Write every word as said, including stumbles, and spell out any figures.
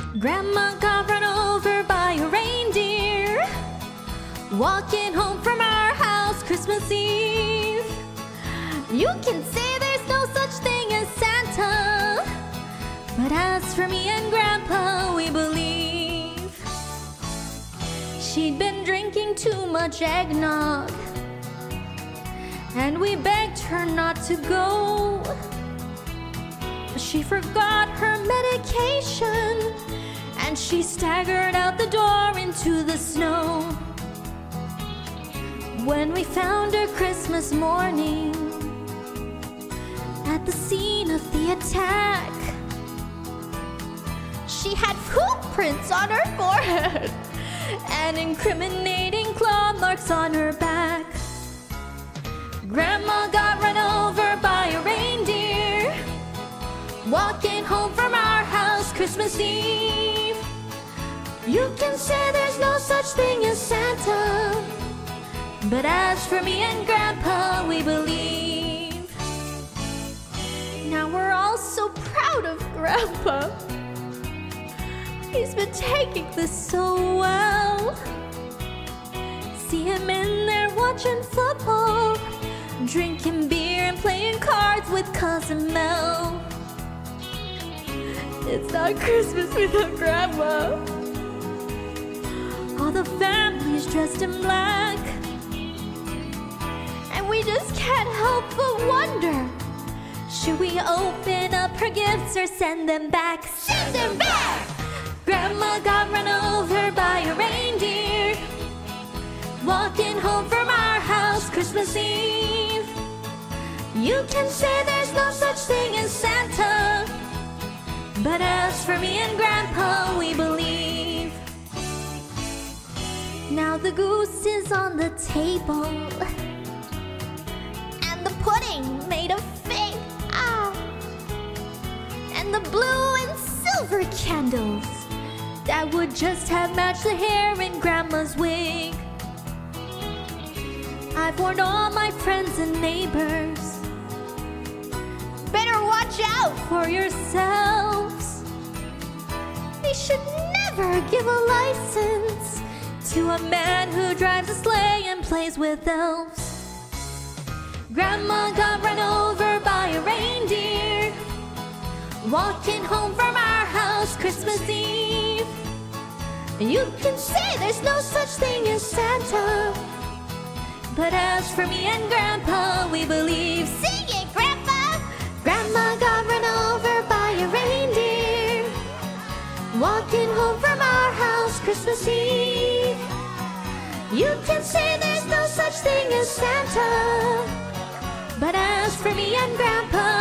Grandma got run over by a reindeer walking home from our house Christmas Eve. You can say there's no such thing as Santa, but as for me and Grandpa, we believe. She'd been drinking too much eggnog, and we begged her not to go. She forgot her medication, and she staggered out the door into the snow. When we found her Christmas morning at the scene of the attack, she had footprints on her forehead and incriminating claw marks on her back. Grandma got run over by a reindeer walking home from our house Christmas Eve. You can say there's no such thing as Santa, but as for me and Grandpa, we believe. Now we're all so proud of Grandpa. He's been taking this so well. See him in there watching football, drinking beer and playing cards with Cousin Mel. It's not Christmas without Grandma. All the family's dressed in black, and we just can't help but wonder, should we open up her gifts or send them back? Send them back! Grandma got run over by a reindeer walking home from our house Christmas Eve. You can say there's no such thing as Santa, but as for me and Grandpa, we believe. Now the goose is on the table, and the pudding made of fig, ah, and the blue and silver candles that would just have matched the hair in Grandma's wig. I've warned all my friends and neighbors, better watch out for yourselves. They should never give a license to a man who drives a sleigh and plays with elves. Grandma got run over by a reindeer walking home from our house Christmas Eve. You can say there's no such thing as Santa, but as for me and Grandpa, we believe. Sing it, Grandpa! Grandma got run over by a reindeer walking home from our house Christmas Eve. You can say there's no such thing as Santa, but as for me and Grandpa,